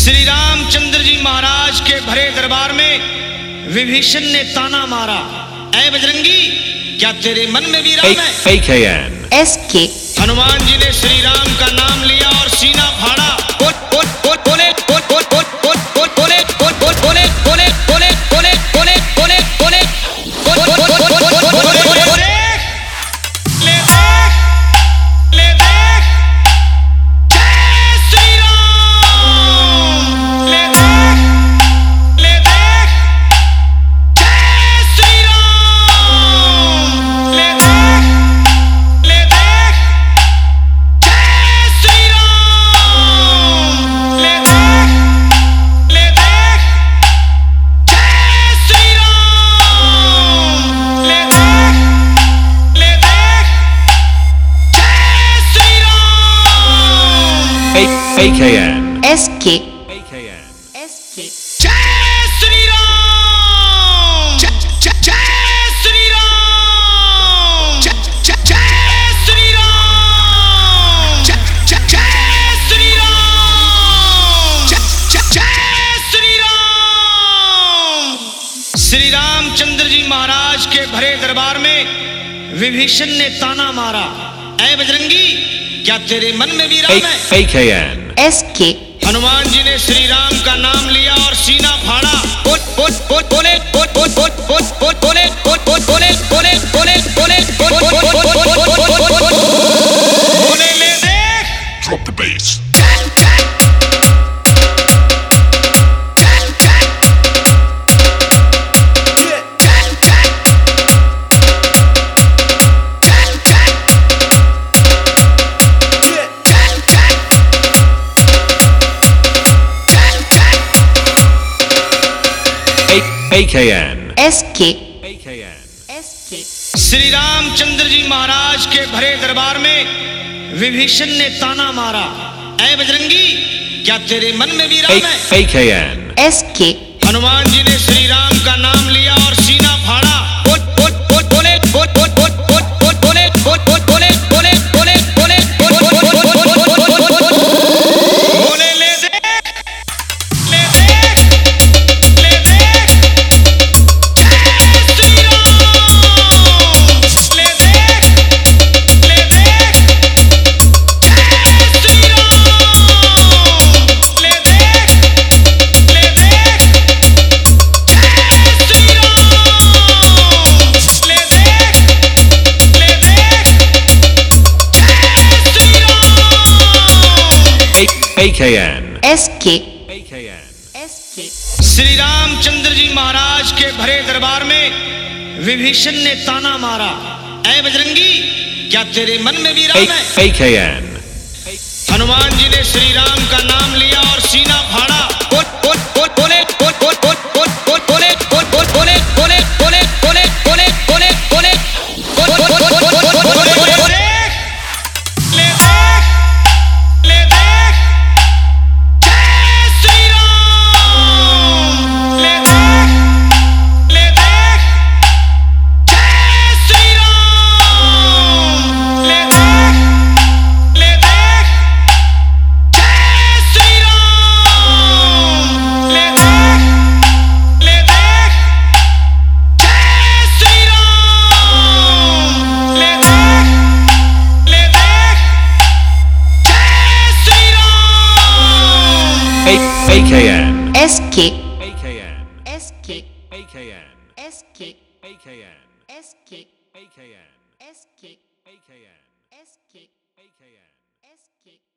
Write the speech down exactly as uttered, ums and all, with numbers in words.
श्री रामचंद्र जी महाराज के भरे दरबार में विभीषण ने ताना मारा, ऐ बजरंगी क्या तेरे मन में भी राम है? A K N S K Hanuman ji ने श्री राम का नाम लिया और सीना फाड़ा। बोल बोल बोल बोले बोल बोल बोल बोल बोल बोले बोल बोल बोले बोले बोले बोले बोले बोले बोले बोल बोल बोल बोल बोल बोल बोले ले देख ले देख जय श्री राम ले देख ले देख जय श्री राम ले देख ले देख जय श्री राम ले देख ले देख जय श्री राम ले देख ले देख जय Shri Ram A A K N S K A K N S K जय श्री राम जय जय जय श्री राम जय जय जय श्री राम जय जय जय श्री राम जय जय जय श्री राम। श्री रामचंद्र जी महाराज के भरे दरबार में विभीषण ने ताना मारा, ऐ बजरंगी क्या तेरे मन में भी A राम है? A K N S K Hanuman ji ने श्री राम का नाम लिया और सीना फाड़ा। बोल बोल बोल बोले बोल बोल बोल बोल बोल बोले बोल बोल बोले बोले बोले बोले बोल बोल बोल बोल बोल बोल बोल बोल बोले ले देख Drop the bass. A A K N S K A K N S K Shri Ramchandra ji महाराज के भरे दरबार में विभीषण ने ताना मारा, ऐ बजरंगी क्या तेरे मन में भी A राम है? A K N S K Hanuman ji ने श्री राम का नाम लिया और सीना फाड़ा। बोल बोल बोल बोले बोल बोल बोल बोल बोल बोले बोल बोल बोले बोले बोले बोले बोल बोल बोल बोल बोल बोल बोल बोल बोले ले देख ले देख ले देख जय श्री राम ले देख ले देख जय श्री राम ले देख ले देख जय श्री राम ले देख ले देख जय Shri Ram. A A K N S K A K N S K Shri Ramchandra ji महाराज के भरे दरबार में विभीषण ने ताना मारा, ऐ बजरंगी क्या तेरे मन में भी A राम है? A K N Hanuman ji ने श्री राम का नाम लिया और सीना फाड़ा। बोल बोल बोल बोले बोल बोल बोल बोल बोल बोले बोल बोल बोले बोले बोले बोले बोले बोले बोले बोल बोल बोल बोल बोल बोल बोल बोले देख ले देख ले देख जय श्री राम ले देख ले देख जय श्री राम ले देख ले देख जय श्री राम ले देख ले देख जय श्री राम ले देख ले देख जय Shri Ram. A A K N S K A K N S K A K N S K A K N S K A K N S K A K N S K A K N S K A K N S K